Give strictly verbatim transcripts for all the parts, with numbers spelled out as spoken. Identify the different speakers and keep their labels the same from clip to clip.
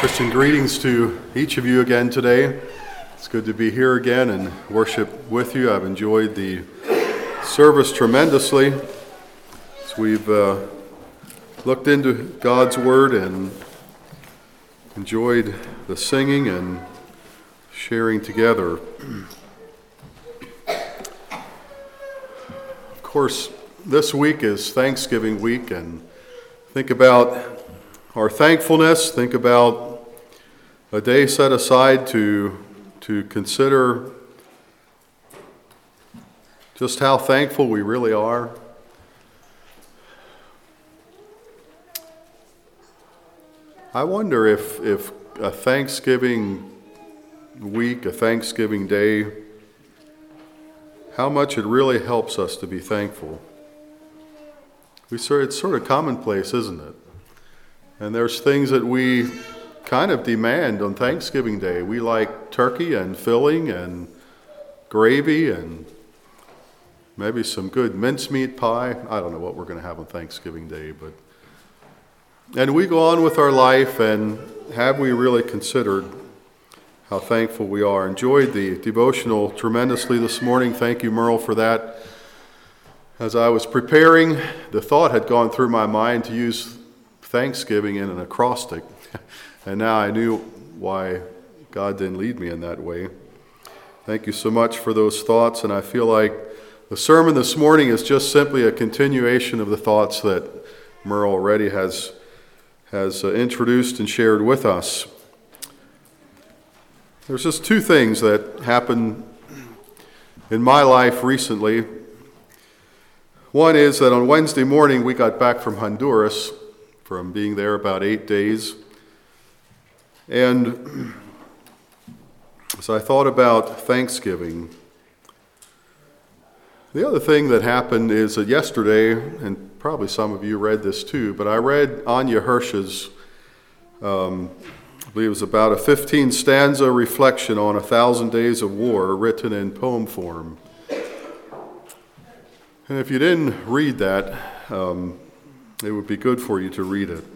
Speaker 1: Christian greetings to each of you again today. It's good to be here again and worship with you. I've enjoyed the service tremendously as we've uh, looked into God's Word and enjoyed the singing and sharing together. Of course, this week is Thanksgiving week, and think about our thankfulness, think about a day set aside to, to consider just how thankful we really are. I wonder if, if a Thanksgiving week, a Thanksgiving day, how much it really helps us to be thankful. We sort, it's sort of commonplace, isn't it? And there's things that we kind of demand on Thanksgiving Day. We like turkey and filling and gravy and maybe some good mincemeat pie. I don't know what we're going to have on Thanksgiving Day, but and we go on with our life, and have we really considered how thankful we are? Enjoyed the devotional tremendously this morning. Thank you, Merle, for that. As I was preparing, the thought had gone through my mind to use Thanksgiving in an acrostic, and now I knew why God didn't lead me in that way. Thank you so much for those thoughts, and I feel like the sermon this morning is just simply a continuation of the thoughts that Merle already has, has uh, introduced and shared with us. There's just two things that happened in my life recently. One is that on Wednesday morning we got back from Honduras, from being there about eight days. And as I thought about Thanksgiving, the other thing that happened is that yesterday, and probably some of you read this too, but I read Anya Hirsch's, um, I believe it was about a fifteen stanza reflection on a thousand days of war written in poem form. And if you didn't read that, um, it would be good for you to read it.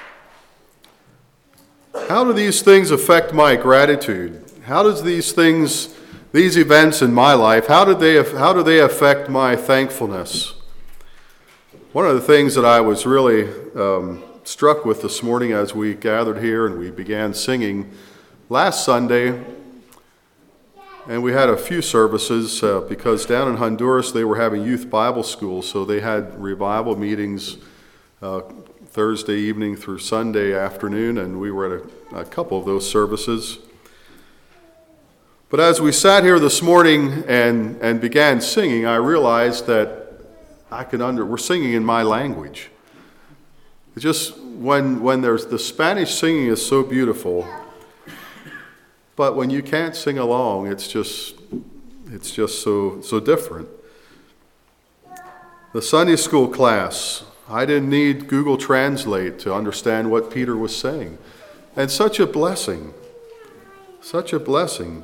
Speaker 1: How do these things affect my gratitude? How does these things, these events in my life, how did they, how do they affect my thankfulness? One of the things that I was really um, struck with this morning as we gathered here and we began singing last Sunday, and we had a few services uh, because down in Honduras they were having youth Bible school, so they had revival meetings Uh, Thursday evening through Sunday afternoon, and we were at a, a couple of those services. But as we sat here this morning and, and began singing, I realized that I could under we're singing in my language. It's just when when there's the Spanish singing is so beautiful, but when you can't sing along, it's just it's just so so different. The Sunday school class, I didn't need Google Translate to understand what Peter was saying. And such a blessing. Such a blessing.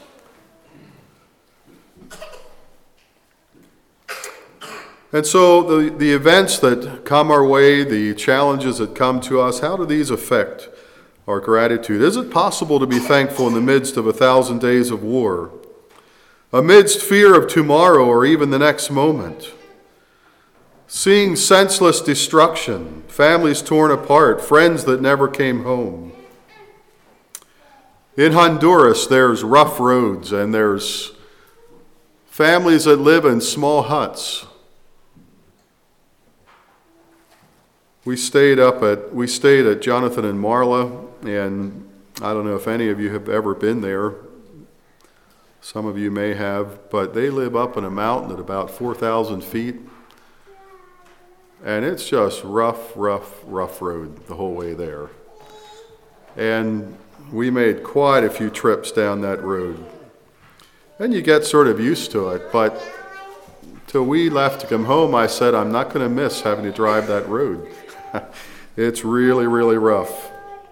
Speaker 1: And so the, the events that come our way, the challenges that come to us, how do these affect our gratitude? Is it possible to be thankful in the midst of a thousand days of war? Amidst fear of tomorrow or even the next moment? Seeing senseless destruction, families torn apart, friends that never came home. In Honduras, there's rough roads and there's families that live in small huts. We stayed up at we stayed at Jonathan and Marla, and I don't know if any of you have ever been there. Some of you may have, but they live up in a mountain at about four thousand feet. And it's just rough, rough, rough road the whole way there. And we made quite a few trips down that road. And you get sort of used to it, but till we left to come home, I said, I'm not going to miss having to drive that road. It's really, really rough.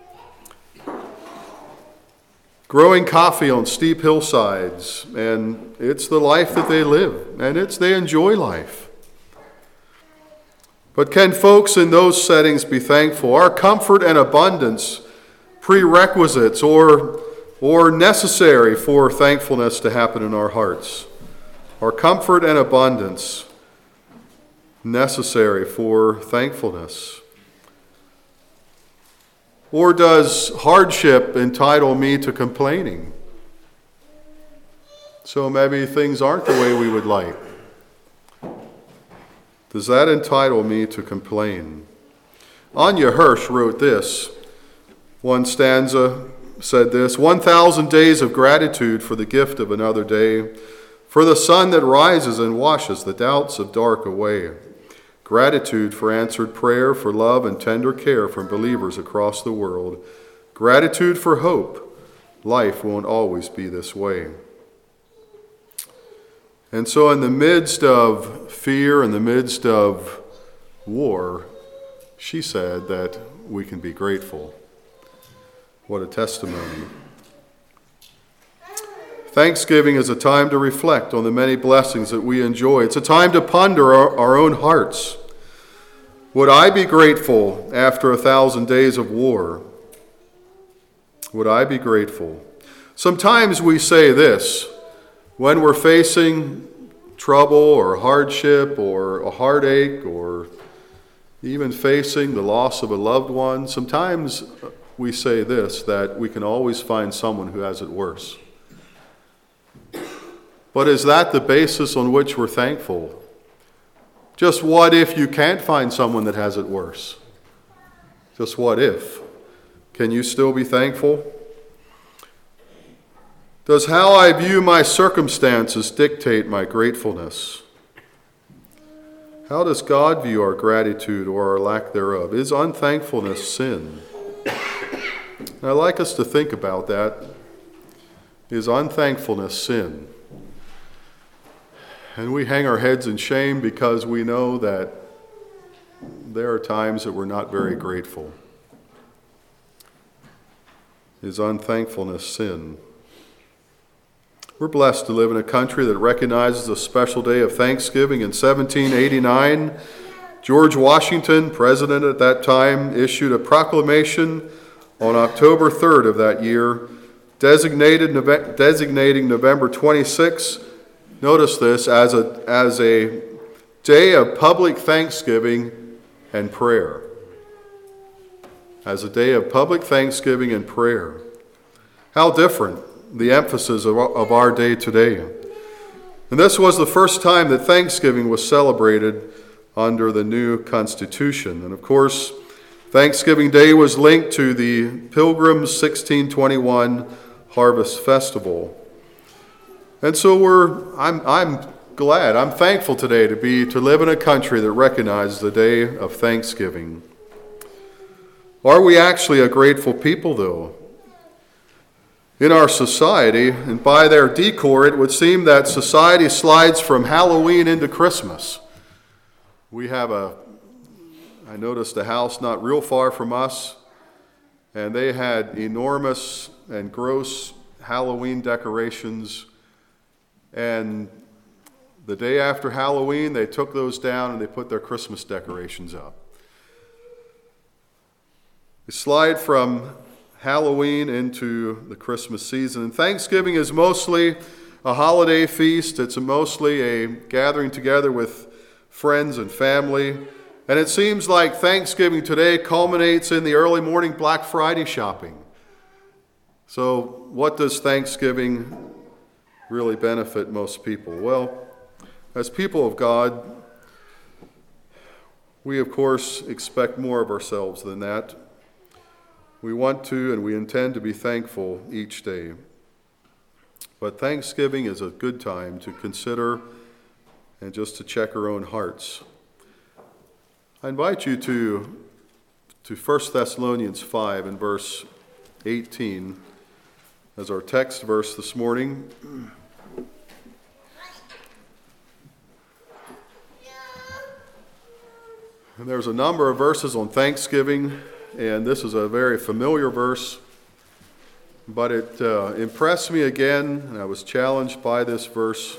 Speaker 1: Growing coffee on steep hillsides, and it's the life that they live, and it's they enjoy life. But can folks in those settings be thankful? Our comfort and abundance prerequisites or, or necessary for thankfulness to happen in our hearts? Are comfort and abundance necessary for thankfulness? Or does hardship entitle me to complaining? So maybe things aren't the way we would like. Does that entitle me to complain? Anya Hirsch wrote this. One stanza said this: one thousand days of gratitude for the gift of another day, for the sun that rises and washes the doubts of dark away. Gratitude for answered prayer, for love and tender care from believers across the world. Gratitude for hope. Life won't always be this way. And so in the midst of fear, in the midst of war, she said that we can be grateful. What a testimony. Thanksgiving is a time to reflect on the many blessings that we enjoy. It's a time to ponder our, our own hearts. Would I be grateful after a thousand days of war? Would I be grateful? Sometimes we say this when we're facing trouble or hardship or a heartache or even facing the loss of a loved one. Sometimes we say this, that we can always find someone who has it worse. But is that the basis on which we're thankful? Just what if you can't find someone that has it worse? Just what if? Can you still be thankful? Does how I view my circumstances dictate my gratefulness? How does God view our gratitude or our lack thereof? Is unthankfulness sin? And I'd like us to think about that. Is unthankfulness sin? And we hang our heads in shame because we know that there are times that we're not very grateful. Is unthankfulness sin? We're blessed to live in a country that recognizes a special day of Thanksgiving. In seventeen eighty-nine, George Washington, president at that time, issued a proclamation on October third of that year, designated, designating November twenty-sixth, notice this, as a, as a day of public thanksgiving and prayer. As a day of public thanksgiving and prayer. How different the emphasis of our, of our day today. And this was the first time that Thanksgiving was celebrated under the new Constitution. And of course, Thanksgiving Day was linked to the Pilgrim's sixteen twenty-one Harvest Festival. And so we're I'm I'm glad, I'm thankful today to be to live in a country that recognizes the day of Thanksgiving. Are we actually a grateful people, though? In our society, and by their decor, it would seem that society slides from Halloween into Christmas. We have a, I noticed a house not real far from us, and they had enormous and gross Halloween decorations. And the day after Halloween, they took those down and they put their Christmas decorations up. They slide from Halloween into the Christmas season. And Thanksgiving is mostly a holiday feast. It's mostly a gathering together with friends and family. And it seems like Thanksgiving today culminates in the early morning Black Friday shopping. So what does Thanksgiving really benefit most people? Well, as people of God, we of course expect more of ourselves than that. We want to and we intend to be thankful each day. But Thanksgiving is a good time to consider and just to check our own hearts. I invite you to, to First Thessalonians five and verse eighteen as our text verse this morning. And there's a number of verses on Thanksgiving, and this is a very familiar verse, but it uh, impressed me again, and I was challenged by this verse.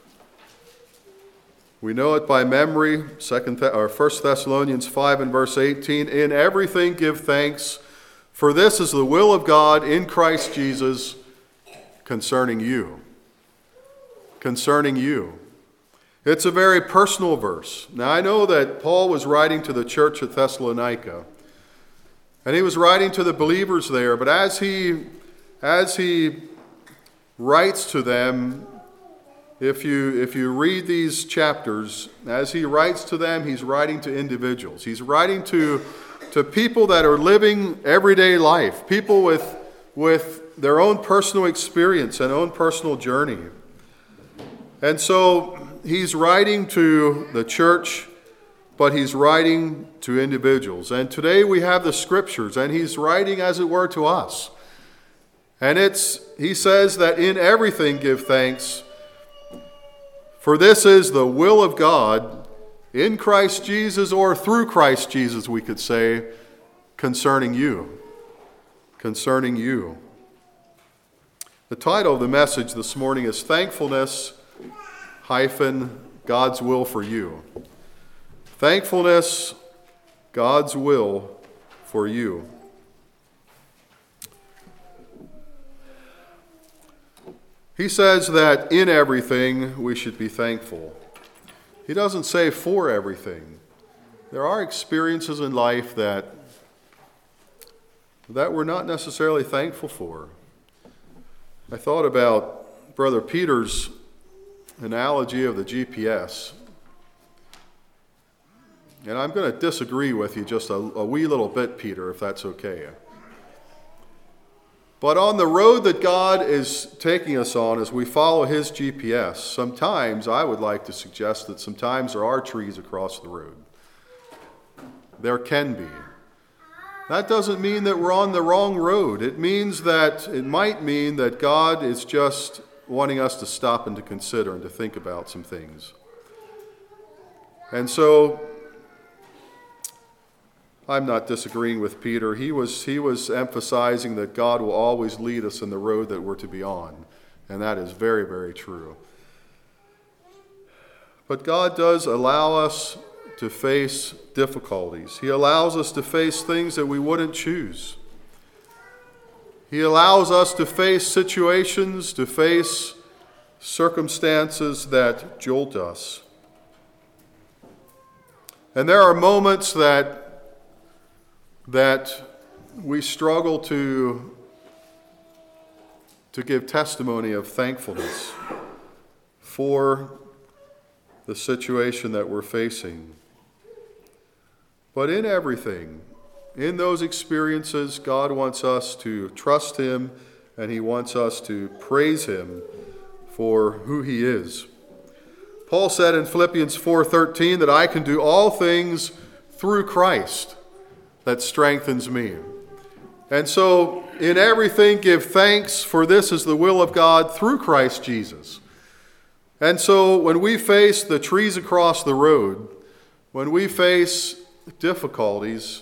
Speaker 1: We know it by memory, Second Th- or First Thessalonians five and verse eighteen. In everything give thanks, For this is the will of God in Christ Jesus concerning you. Concerning you. It's a very personal verse. Now I know that Paul was writing to the church at Thessalonica, and he was writing to the believers there, but as he, as he writes to them, if you, if you read these chapters, as he writes to them, he's writing to individuals. He's writing to to people that are living everyday life, people with, with their own personal experience and own personal journey. And so he's writing to the church, but he's writing to individuals. And today we have the scriptures, and he's writing, as it were, to us. And it's he says that in everything give thanks, for this is the will of God in Christ Jesus, or through Christ Jesus, we could say, concerning you. Concerning you. The title of the message this morning is Thankfulness hyphen God's Will for You. Thankfulness, God's will for you. He says that in everything we should be thankful. He doesn't say for everything. There are experiences in life that, that we're not necessarily thankful for. I thought about Brother Peter's analogy of the G P S. And I'm going to disagree with you just a, a wee little bit, Peter, if that's okay. But on the road that God is taking us on as we follow his G P S, sometimes I would like to suggest that sometimes there are trees across the road. There can be. That doesn't mean that we're on the wrong road. It means that, it might mean that God is just wanting us to stop and to consider and to think about some things. And so, I'm not disagreeing with Peter. He was, he was emphasizing that God will always lead us in the road that we're to be on. And that is very, very true. But God does allow us to face difficulties. He allows us to face things that we wouldn't choose. He allows us to face situations, to face circumstances that jolt us. And there are moments that that we struggle to, to give testimony of thankfulness for the situation that we're facing. But in everything, in those experiences, God wants us to trust him, and he wants us to praise him for who he is. Paul said in Philippians four thirteen that I can do all things through Christ that strengthens me. And so, in everything, give thanks, for this is the will of God through Christ Jesus. And so, when we face the trees across the road, when we face difficulties,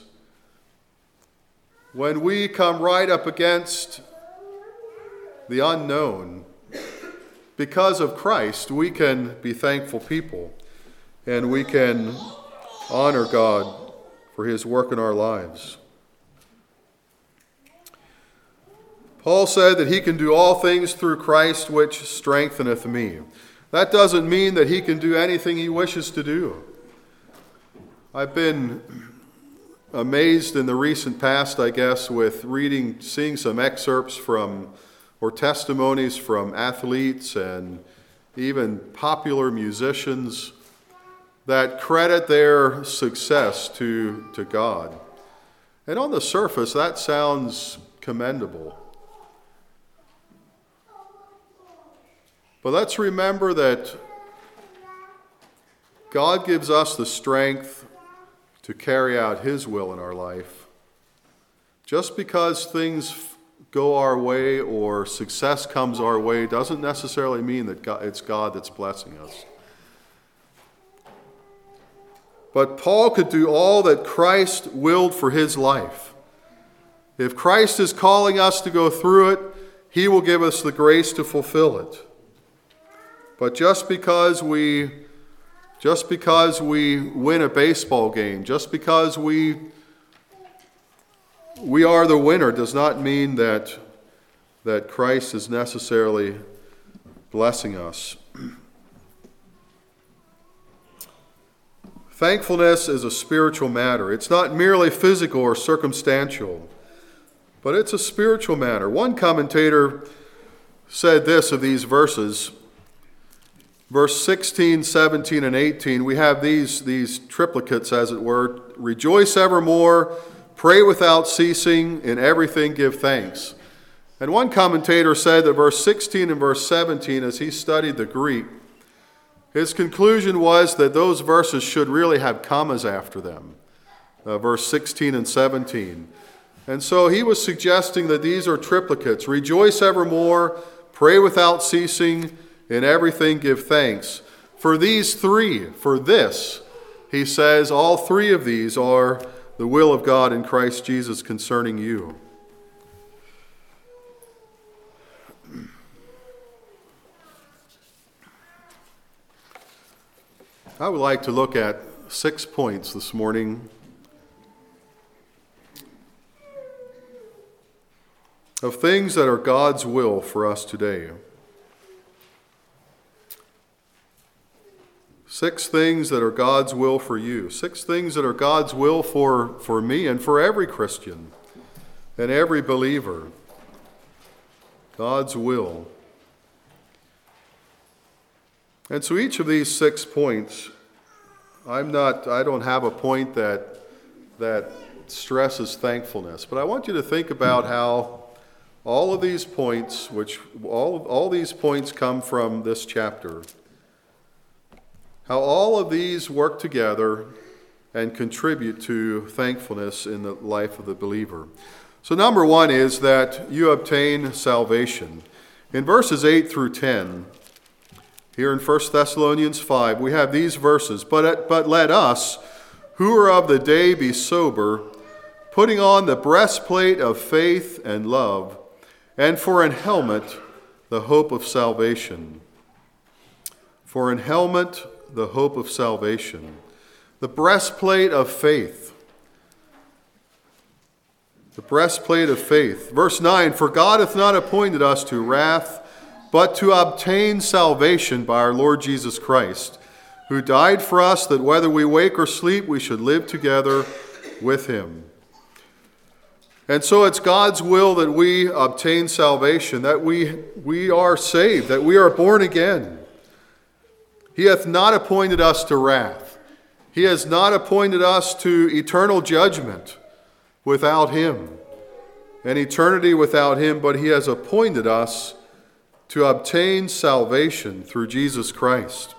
Speaker 1: when we come right up against the unknown, because of Christ, we can be thankful people, and we can honor God for his work in our lives. Paul said that he can do all things through Christ which strengtheneth me. That doesn't mean that he can do anything he wishes to do. I've been amazed in the recent past, I guess, with reading, seeing some excerpts from, or testimonies from athletes and even popular musicians that credit their success to, to God. And on the surface, that sounds commendable. But let's remember that God gives us the strength to carry out his will in our life. Just because things go our way or success comes our way doesn't necessarily mean that God, it's God that's blessing us. But Paul could do all that Christ willed for his life. If Christ is calling us to go through it, he will give us the grace to fulfill it. But just because we just because we win a baseball game, just because we we are the winner does not mean that, that Christ is necessarily blessing us. Thankfulness is a spiritual matter. It's not merely physical or circumstantial, but it's a spiritual matter. One commentator said this of these verses, verse sixteen, seventeen, and eighteen, we have these, these triplicates, as it were. Rejoice evermore, pray without ceasing, in everything give thanks. And one commentator said that verse sixteen and verse seventeen, as he studied the Greek, his conclusion was that those verses should really have commas after them, uh, verse sixteen and seventeen. And so he was suggesting that these are triplicates. Rejoice evermore, pray without ceasing, in everything give thanks. For these three, for this, he says, all three of these are the will of God in Christ Jesus concerning you. I would like to look at six points this morning of things that are God's will for us today. Six things that are God's will for you. Six things that are God's will for, for me and for every Christian and every believer. God's will. And so each of these six points, I'm not, I don't have a point that, that stresses thankfulness, but I want you to think about how all of these points, which all, all these points come from this chapter, how all of these work together and contribute to thankfulness in the life of the believer. So number one is that you obtain salvation. In verses eight through ten, here in First Thessalonians five, we have these verses. But, but let us, who are of the day, be sober, putting on the breastplate of faith and love, and for an helmet, the hope of salvation. For an helmet, the hope of salvation. The breastplate of faith. The breastplate of faith. Verse nine, for God hath not appointed us to wrath, but to obtain salvation by our Lord Jesus Christ, who died for us, that whether we wake or sleep, we should live together with him. And so it's God's will that we obtain salvation, that we, we are saved, that we are born again. He hath not appointed us to wrath. He has not appointed us to eternal judgment without him, an eternity without him, but he has appointed us to obtain salvation through Jesus Christ.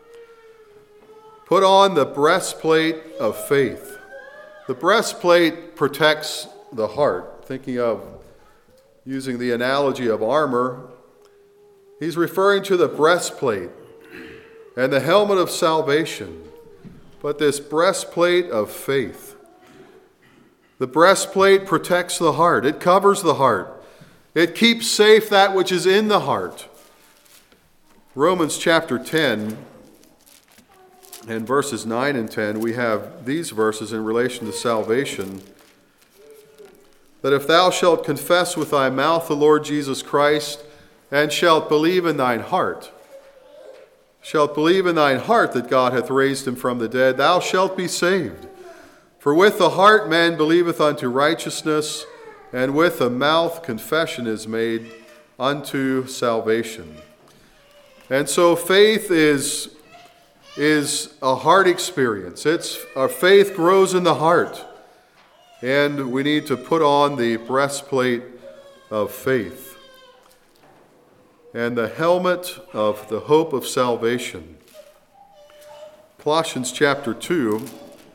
Speaker 1: Put on the breastplate of faith. The breastplate protects the heart. Thinking of using the analogy of armor, he's referring to the breastplate and the helmet of salvation, but this breastplate of faith. The breastplate protects the heart. It covers the heart. It keeps safe that which is in the heart. Romans chapter ten and verses nine and ten, we have these verses in relation to salvation. That if thou shalt confess with thy mouth the Lord Jesus Christ, and shalt believe in thine heart, shalt believe in thine heart that God hath raised him from the dead, thou shalt be saved. For with the heart man believeth unto righteousness, and with the mouth confession is made unto salvation. And so faith is, is a heart experience. It's, our faith grows in the heart. And we need to put on the breastplate of faith and the helmet of the hope of salvation. Colossians chapter two.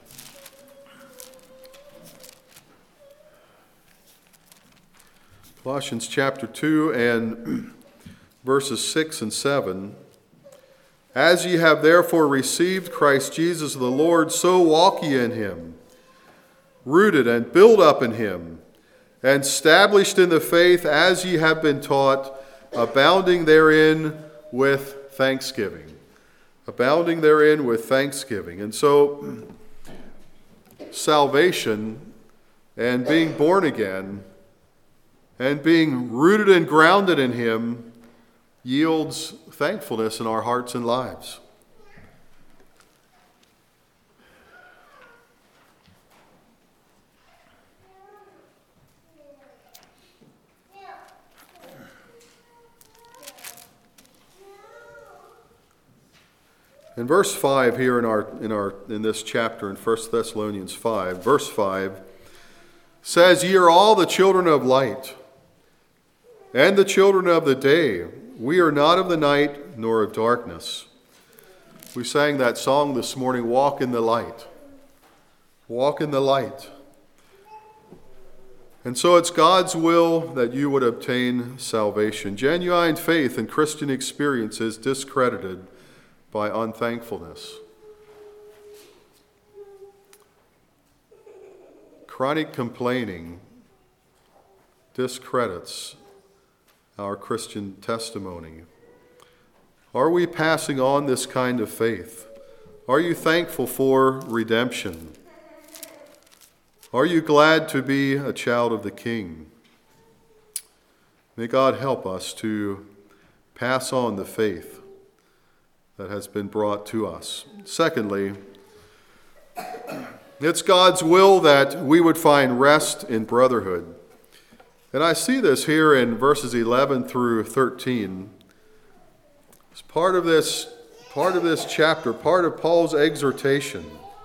Speaker 1: Colossians chapter two and verses six and seven. As ye have therefore received Christ Jesus the Lord, so walk ye in him, rooted and built up in him, and established in the faith as ye have been taught, abounding therein with thanksgiving. Abounding therein with thanksgiving. And so, salvation and being born again and being rooted and grounded in Him yields thankfulness in our hearts and lives. In verse five here in our in our in this chapter in First Thessalonians five, verse five says, "Ye are all the children of light, and the children of the day. We are not of the night nor of darkness." We sang that song this morning, "Walk in the light." Walk in the light. And so it's God's will that you would obtain salvation. Genuine faith and Christian experience is discredited by unthankfulness. Chronic complaining discredits our Christian testimony. Are we passing on this kind of faith? Are you thankful for redemption? Are you glad to be a child of the King? May God help us to pass on the faith that has been brought to us. Secondly, it's God's will that we would find rest in brotherhood. And I see this here in verses eleven through thirteen. It's part of this, part of this chapter, part of Paul's exhortation.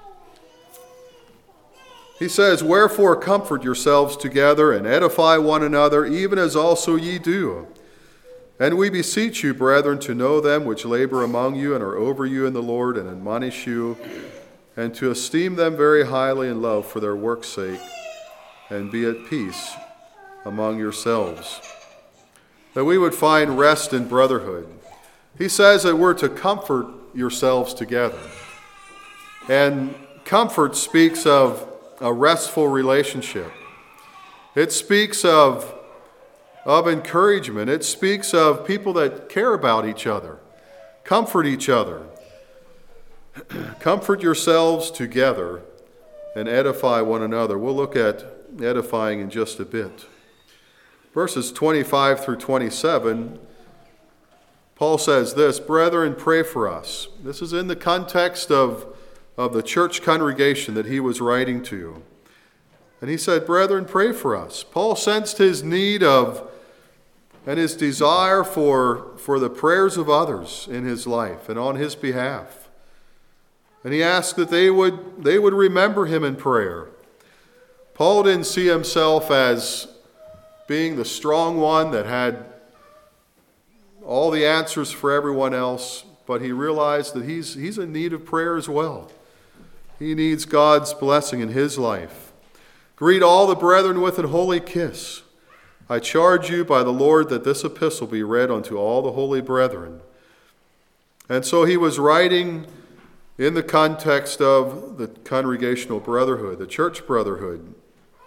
Speaker 1: He says, "Wherefore comfort yourselves together and edify one another, even as also ye do. And we beseech you, brethren, to know them which labor among you and are over you in the Lord, and admonish you, and to esteem them very highly in love for their work's sake, and be at peace among yourselves." That we would find rest in brotherhood. He says that we're to comfort yourselves together. And comfort speaks of a restful relationship. It speaks of of encouragement. It speaks of people that care about each other, comfort each other. Comfort yourselves together and edify one another. We'll look at edifying in just a bit. Verses twenty-five through twenty-seven, Paul says this, "Brethren, pray for us." This is in the context of, of the church congregation that he was writing to. And he said, "Brethren, pray for us." Paul sensed his need of and his desire for, for the prayers of others in his life and on his behalf. And he asked that they would, they would remember him in prayer. Paul didn't see himself as being the strong one that had all the answers for everyone else, but he realized that he's, he's in need of prayer as well. He needs God's blessing in his life. "Greet all the brethren with an holy kiss. I charge you by the Lord that this epistle be read unto all the holy brethren." And so he was writing in the context of the congregational brotherhood, the church brotherhood.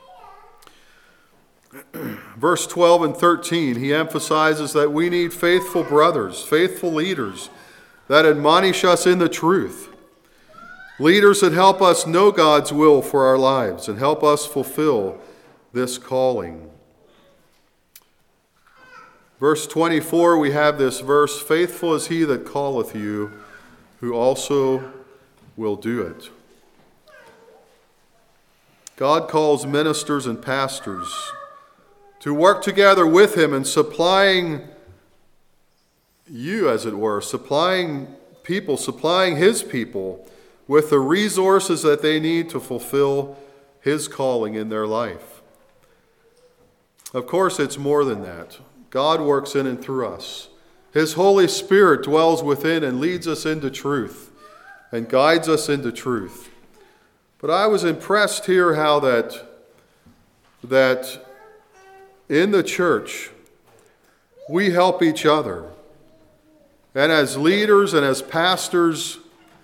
Speaker 1: Verse twelve and thirteen, he emphasizes that we need faithful brothers, faithful leaders that admonish us in the truth. Leaders that help us know God's will for our lives and help us fulfill this calling. Verse twenty-four, we have this verse, "Faithful is he that calleth you, who also will do it." God calls ministers and pastors to work together with him in supplying you, as it were, supplying people, supplying his people with the resources that they need to fulfill his calling in their life. Of course, it's more than that. God works in and through us. His Holy Spirit dwells within and leads us into truth and guides us into truth. But I was impressed here how that, that in the church, we help each other. And as leaders and as pastors,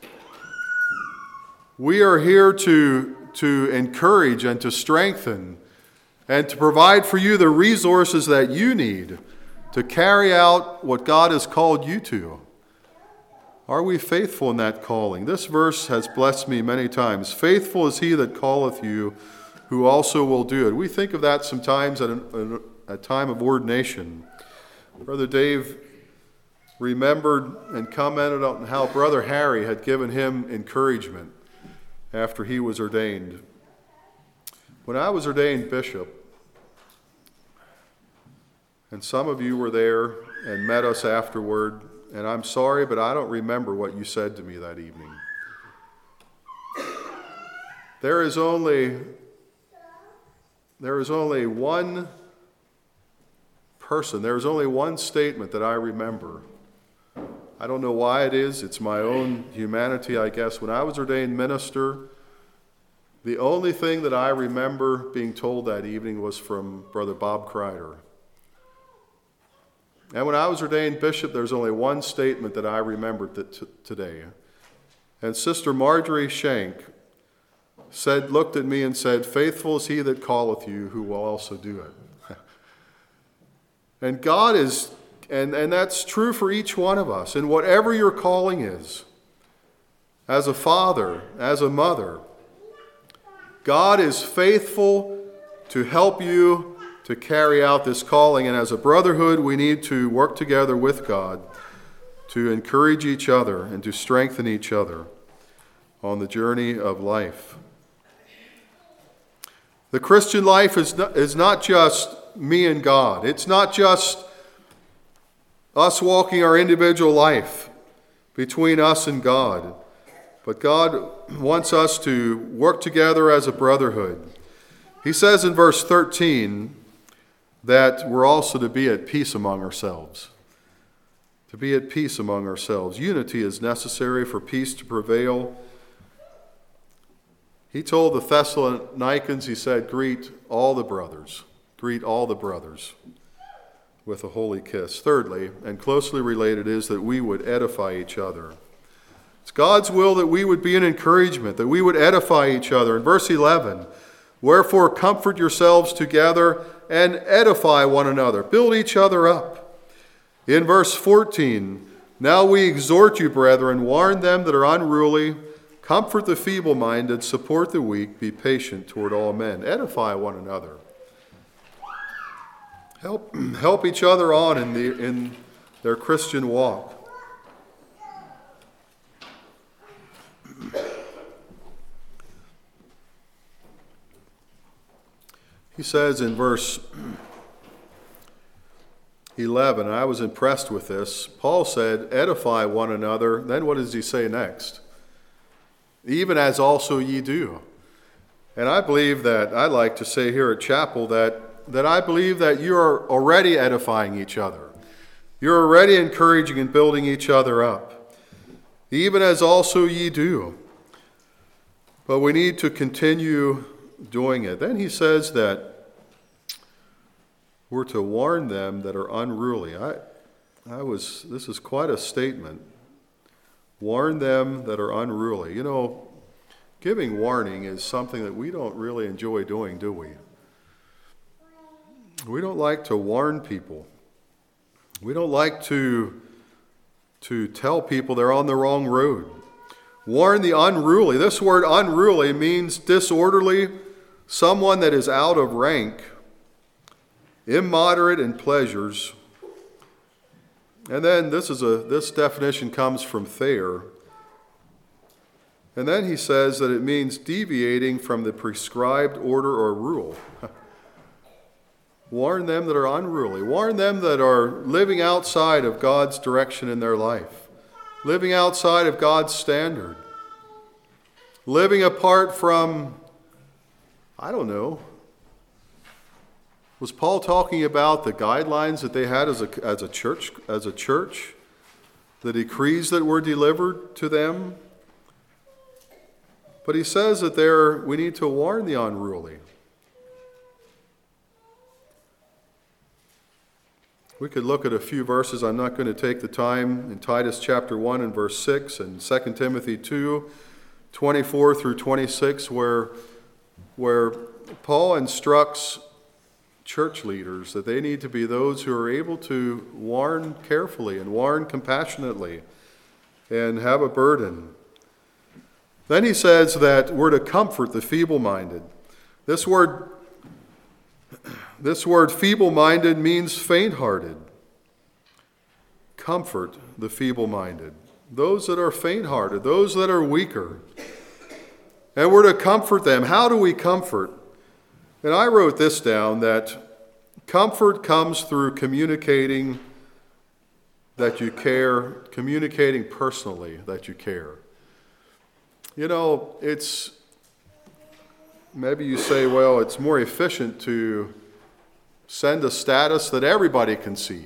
Speaker 1: we are here to, to encourage and to strengthen and to provide for you the resources that you need to carry out what God has called you to. Are we faithful in that calling? This verse has blessed me many times. "Faithful is he that calleth you, who also will do it. We think of that sometimes at a, a time of ordination. Brother Dave remembered and commented on how Brother Harry had given him encouragement after he was ordained. When I was ordained bishop, and some of you were there and met us afterward, and I'm sorry, but I don't remember what you said to me that evening. There is only, there is only one person, there is only one statement that I remember. I don't know why it is. It's my own humanity, I guess. When I was ordained minister, the only thing that I remember being told that evening was from Brother Bob Kreider. And when I was ordained bishop, there's only one statement that I remembered that t- today. And Sister Marjorie Shank said, looked at me and said, "Faithful is he that calleth you, who will also do it." And God is, and, and that's true for each one of us. And whatever your calling is, as a father, as a mother, God is faithful to help you to carry out this calling. And as a brotherhood, we need to work together with God to encourage each other and to strengthen each other on the journey of life. The Christian life is not, is not just me and God. It's not just us walking our individual life between us and God. But God wants us to work together as a brotherhood. He says in verse thirteen that we're also to be at peace among ourselves. To be at peace among ourselves. Unity is necessary for peace to prevail. He told the Thessalonians, he said, greet all the brothers. Greet all the brothers with a holy kiss. Thirdly, and closely related, is that we would edify each other. It's God's will that we would be an encouragement, that we would edify each other. In verse eleven, wherefore comfort yourselves together and edify one another. Build each other up. In verse fourteen, now we exhort you, brethren, warn them that are unruly, comfort the feeble-minded, support the weak, be patient toward all men. Edify one another. Help, help each other on in, the, in their Christian walk. He says in verse eleven, and I was impressed with this, Paul said, edify one another. Then what does he say next? Even as also ye do. And I believe that, I like to say here at chapel, that, that I believe that you are already edifying each other. You're already encouraging and building each other up. Even as also ye do. But we need to continue doing it. Then he says that we're to warn them that are unruly. I, I was, this is quite a statement. Warn them that are unruly. You know, giving warning is something that we don't really enjoy doing, do we? We don't like to warn people. We don't like to, to tell people they're on the wrong road. Warn the unruly. This word unruly means disorderly, someone that is out of rank, immoderate in pleasures. And then this is a this definition comes from Thayer. And then he says that it means deviating from the prescribed order or rule. Warn them that are unruly. Warn them that are living outside of God's direction in their life. Living outside of God's standard. Living apart from, I don't know. Was Paul talking about the guidelines that they had as a, as a church, as a church? The decrees that were delivered to them? But he says that there we need to warn the unruly. We could look at a few verses. I'm not going to take the time in Titus chapter one and verse six and Second Timothy two, twenty-four through twenty-six, where, where Paul instructs church leaders that they need to be those who are able to warn carefully and warn compassionately and have a burden. Then he says that we're to comfort the feeble-minded. This word, this word feeble-minded means faint-hearted. Comfort the feeble-minded, those that are faint-hearted, those that are weaker. And we're to comfort them. How do we comfort? And I wrote this down, that comfort comes through communicating that you care, communicating personally that you care. You know, it's, maybe you say, well, it's more efficient to send a status that everybody can see.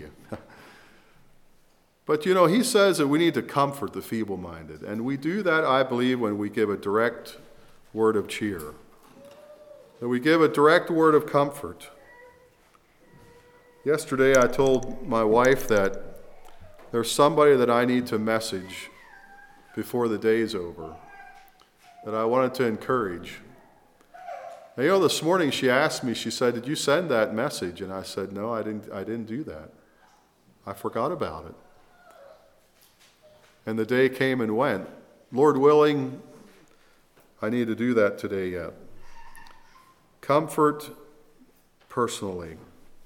Speaker 1: But you know, he says that we need to comfort the feeble-minded. And we do that, I believe, when we give a direct word of cheer. That we give a direct word of comfort. Yesterday I told my wife that there's somebody that I need to message before the day's over, that I wanted to encourage. And you know, this morning she asked me, she said, did you send that message? And I said, no, I didn't, I didn't do that. I forgot about it. And the day came and went. Lord willing, I need to do that today yet. Comfort personally.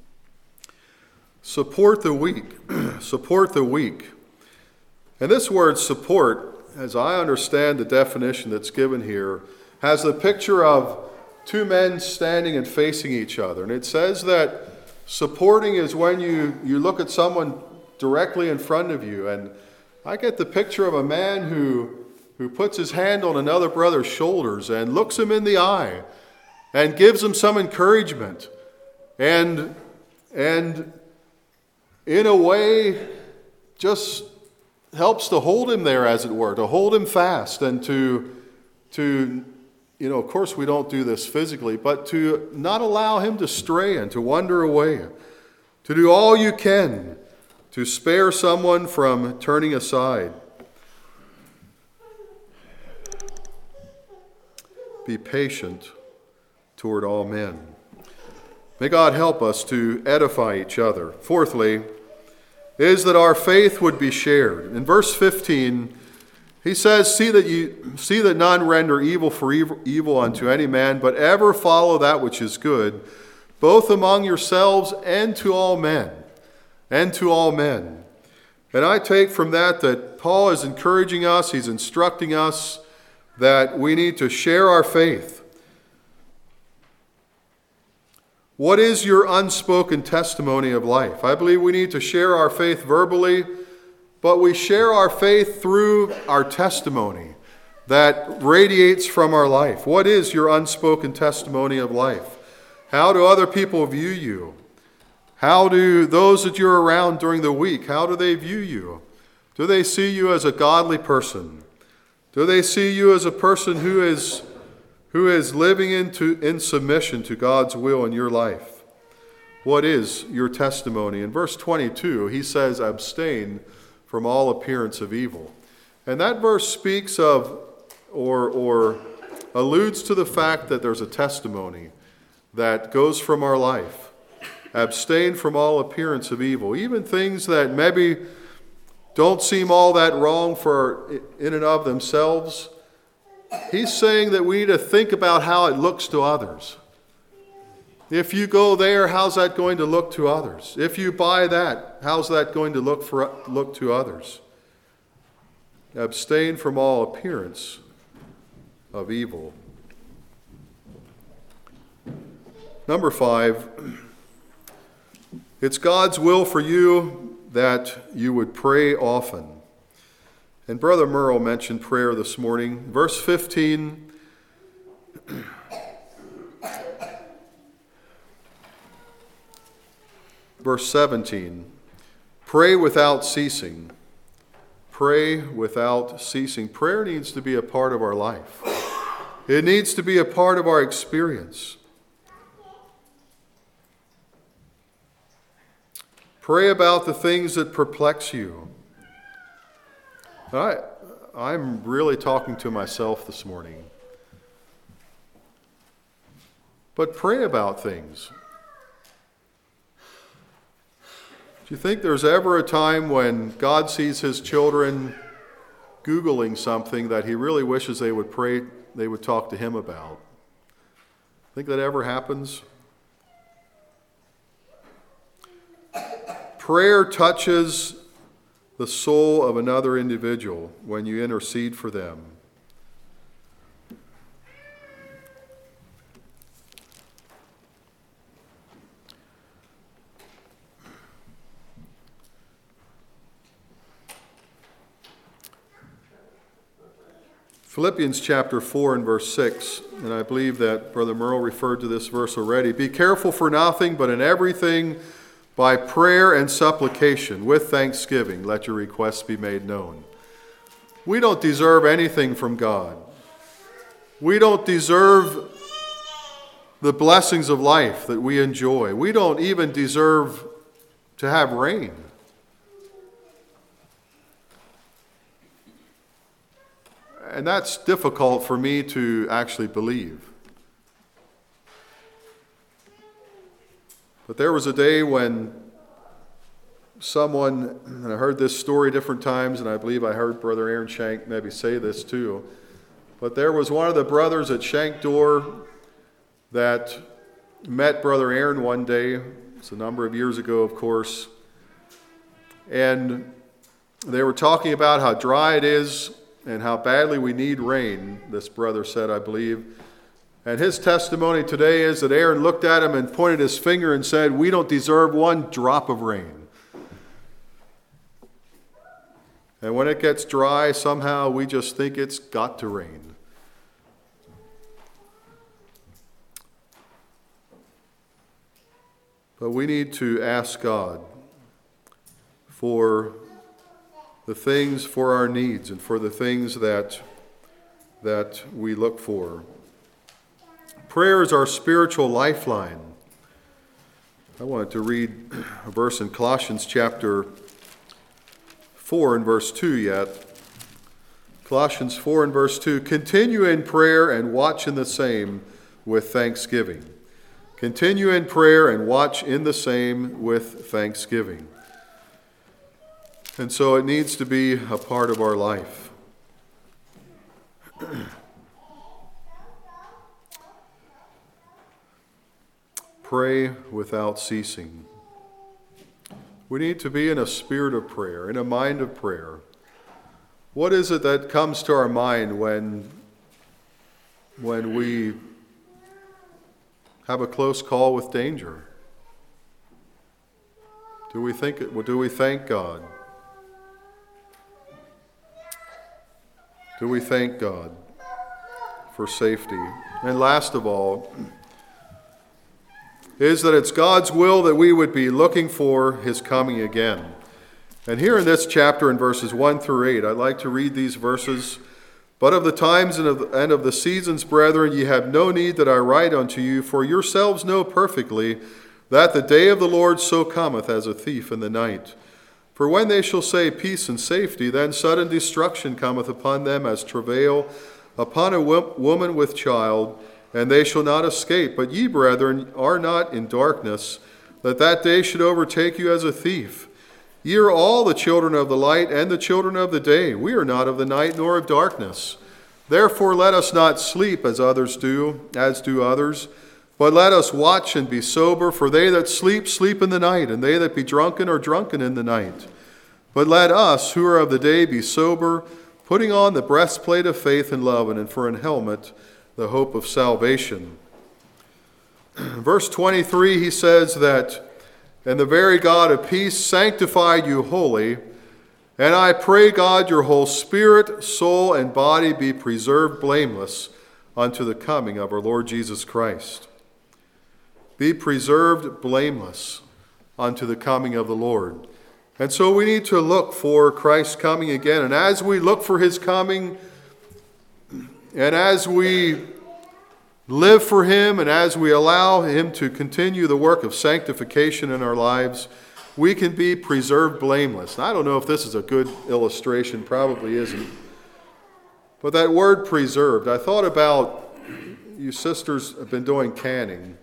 Speaker 1: Support the weak. Support the weak. And this word support, as I understand the definition that's given here, has the picture of two men standing and facing each other. And it says that supporting is when you, you look at someone directly in front of you. And I get the picture of a man who, who puts his hand on another brother's shoulders and looks him in the eye and gives him some encouragement. And, and in a way, just helps to hold him there, as it were, to hold him fast and to, to, you know, of course we don't do this physically, but to not allow him to stray and to wander away, to do all you can to spare someone from turning aside. Be patient toward all men. May God help us to edify each other. Fourthly, is that our faith would be shared. In verse fifteen, he says, see that you see that none render evil for evil, evil unto any man, but ever follow that which is good, both among yourselves and to all men. And to all men. And I take from that that Paul is encouraging us, he's instructing us that we need to share our faith. What is your unspoken testimony of life? I believe we need to share our faith verbally, but we share our faith through our testimony that radiates from our life. What is your unspoken testimony of life? How do other people view you? How do those that you're around during the week, how do they view you? Do they see you as a godly person? Do they see you as a person who is, who is living into, in submission to God's will in your life? What is your testimony? In verse twenty-two, he says, abstain from all appearance of evil. And that verse speaks of, or, or alludes to the fact that there's a testimony that goes from our life. Abstain from all appearance of evil, even things that maybe don't seem all that wrong for in and of themselves. He's saying that we need to think about how it looks to others. If you go there, how's that going to look to others? If you buy that, how's that going to look for look to others? Abstain from all appearance of evil. Number five. It's God's will for you that you would pray often. And Brother Merle mentioned prayer this morning. Verse fifteen, verse seventeen, pray without ceasing. Pray without ceasing. Prayer needs to be a part of our life. It needs to be a part of our experience. Pray about the things that perplex you. I, I'm really talking to myself this morning. But pray about things. Do you think there's ever a time when God sees his children Googling something that he really wishes they would pray, they would talk to him about? Think that ever happens? Prayer touches the soul of another individual when you intercede for them. Philippians chapter four and verse six, and I believe that Brother Merle referred to this verse already. Be careful for nothing, but in everything by prayer and supplication, with thanksgiving, let your requests be made known. We don't deserve anything from God. We don't deserve the blessings of life that we enjoy. We don't even deserve to have rain. And that's difficult for me to actually believe. But there was a day when someone, and I heard this story different times, and I believe I heard Brother Aaron Shank maybe say this too, but there was one of the brothers at Shank Door that met Brother Aaron one day. It's a number of years ago, of course. And they were talking about how dry it is and how badly we need rain, this brother said, I believe. And his testimony today is that Aaron looked at him and pointed his finger and said, we don't deserve one drop of rain. And when it gets dry, somehow we just think it's got to rain. But we need to ask God for the things, for our needs, and for the things that, that we look for. Prayer is our spiritual lifeline. I wanted to read a verse in Colossians chapter four and verse two yet. Colossians four and verse two, continue in prayer and watch in the same with thanksgiving. Continue in prayer and watch in the same with thanksgiving. And so it needs to be a part of our life. Pray without ceasing. We need to be in a spirit of prayer, in a mind of prayer. What is it that comes to our mind when, when we have a close call with danger? Do we think? Do we thank God? Do we thank God for safety? And last of all, is that it's God's will that we would be looking for his coming again. And here in this chapter in verses one through eight, I'd like to read these verses. But of the times and of, and of the seasons, brethren, ye have no need that I write unto you, for yourselves know perfectly that the day of the Lord so cometh as a thief in the night. For when they shall say peace and safety, then sudden destruction cometh upon them as travail upon a woman with child, and they shall not escape. But ye, brethren, are not in darkness, that that day should overtake you as a thief. Ye are all the children of the light and the children of the day. We are not of the night nor of darkness. Therefore let us not sleep as others do, as do others, but let us watch and be sober, for they that sleep, sleep in the night, and they that be drunken are drunken in the night. But let us, who are of the day, be sober, putting on the breastplate of faith and love, and for an helmet, the hope of salvation. Verse twenty-three, he says that, and the very God of peace sanctify you wholly, and I pray God your whole spirit, soul, and body be preserved blameless unto the coming of our Lord Jesus Christ. Be preserved blameless unto the coming of the Lord. And so we need to look for Christ's coming again. And as we look for his coming, and as we live for him, and as we allow him to continue the work of sanctification in our lives, we can be preserved blameless. And I don't know if this is a good illustration, probably isn't. But that word preserved, I thought about, you sisters have been doing canning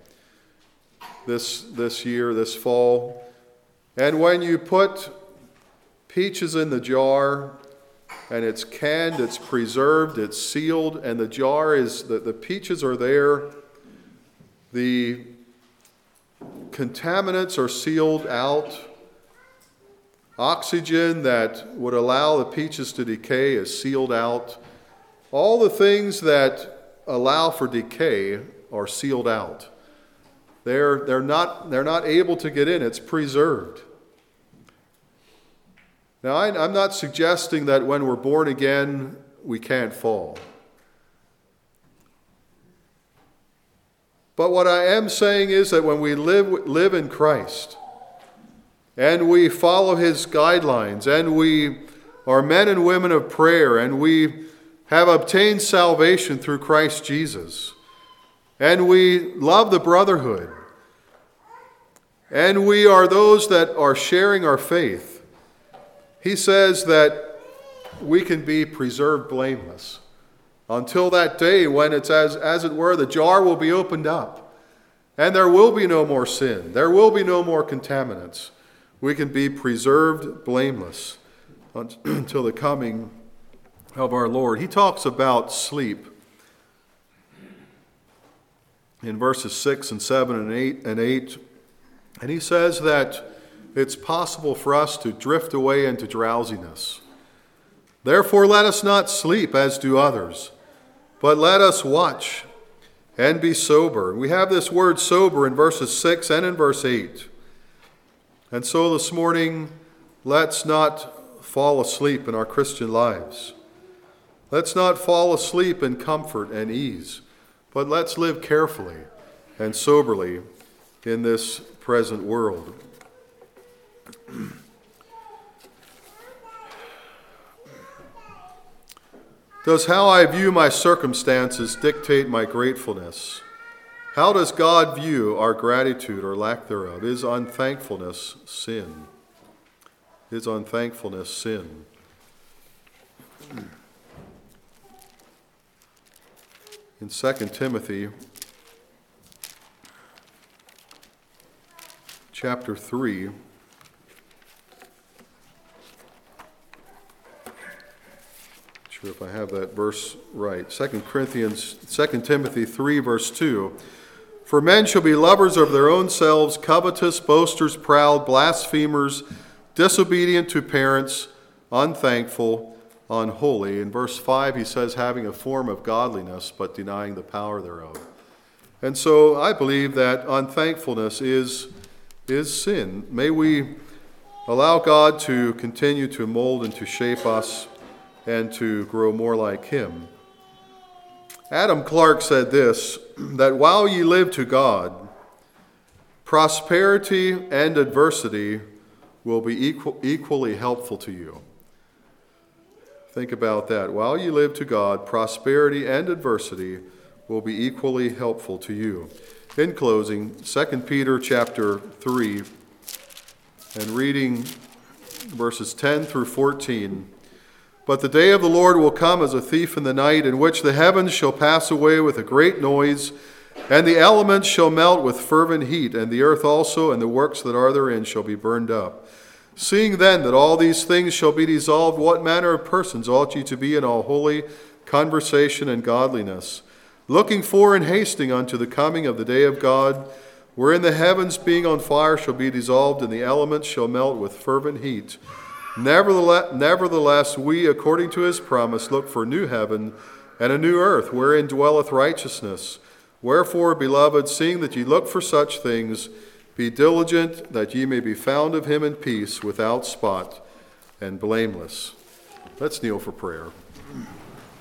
Speaker 1: this this year, this fall. And when you put peaches in the jar and it's canned, it's preserved, it's sealed, and the jar is, the, the peaches are there, The contaminants are sealed out. Oxygen that would allow the peaches to decay is sealed out. All the things that allow for decay are sealed out. They're, they're not, they're not able to get in. It's preserved. Now, I, I'm not suggesting that when we're born again, we can't fall. But what I am saying is that when we live, live in Christ, and we follow his guidelines, and we are men and women of prayer, and we have obtained salvation through Christ Jesus, and we love the brotherhood, and we are those that are sharing our faith, he says that we can be preserved blameless until that day when it's as, as it were, the jar will be opened up and there will be no more sin. There will be no more contaminants. We can be preserved blameless until the coming of our Lord. He talks about sleep in verses six and seven and eight and eight. And he says that it's possible for us to drift away into drowsiness. Therefore, let us not sleep as do others, but let us watch and be sober. We have this word sober in verses six and in verse eight. And so this morning, let's not fall asleep in our Christian lives. Let's not fall asleep in comfort and ease, but let's live carefully and soberly in this present world. Does how I view my circumstances dictate my gratefulness? How does God view our gratitude or lack thereof? Is unthankfulness sin? Is unthankfulness sin? In Second Timothy chapter three, sure if I have that verse right. Second Corinthians, Second Timothy three, verse two. For men shall be lovers of their own selves, covetous, boasters, proud, blasphemers, disobedient to parents, unthankful, unholy. In verse five, he says, having a form of godliness, but denying the power thereof. And so I believe that unthankfulness is, is sin. May we allow God to continue to mold and to shape us and to grow more like him. Adam Clarke said this, that while ye live to God, prosperity and adversity will be equal, equally helpful to you. Think about that. While you live to God, prosperity and adversity will be equally helpful to you. In closing, Second Peter chapter three, and reading verses ten through fourteen. But the day of the Lord will come as a thief in the night, in which the heavens shall pass away with a great noise, and the elements shall melt with fervent heat, and the earth also and the works that are therein shall be burned up. Seeing then that all these things shall be dissolved, what manner of persons ought ye to be in all holy conversation and godliness, looking for and hasting unto the coming of the day of God, wherein the heavens being on fire shall be dissolved, and the elements shall melt with fervent heat. Nevertheless, nevertheless, we, according to his promise, look for a new heaven and a new earth, wherein dwelleth righteousness. Wherefore, beloved, seeing that ye look for such things, be diligent that ye may be found of him in peace, without spot and blameless. Let's kneel for prayer.